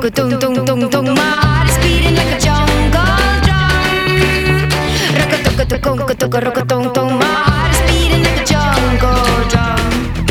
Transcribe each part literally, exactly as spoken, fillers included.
tung tung tung tung. My heart is beating like a jungle drum. Rock-a-tung-a-tung-a-tung-a-tung, rock-a-tung-tung. My heart is beating like a jungle drum.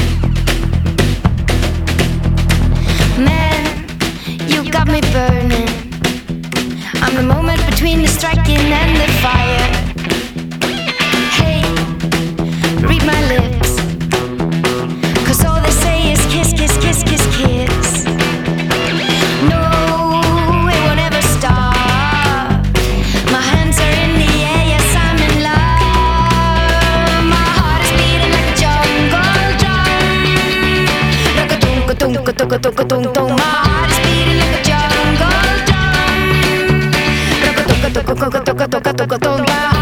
Man, you got me burning. I'm the moment between the striking and the fire. Hey, read my lips, 'cause all they say is kiss, kiss, kiss, kiss, kiss. No, it won't ever stop. My hands are in the air, yes, I'm in love. My heart is beating like a jungle drum. Rock-a-tung-a-tung-a-tung-a-tung-a-tung. My heart is beating like a jungle drum. Rock-a-tung-a-tung-a-tung-a-tung-a-tung.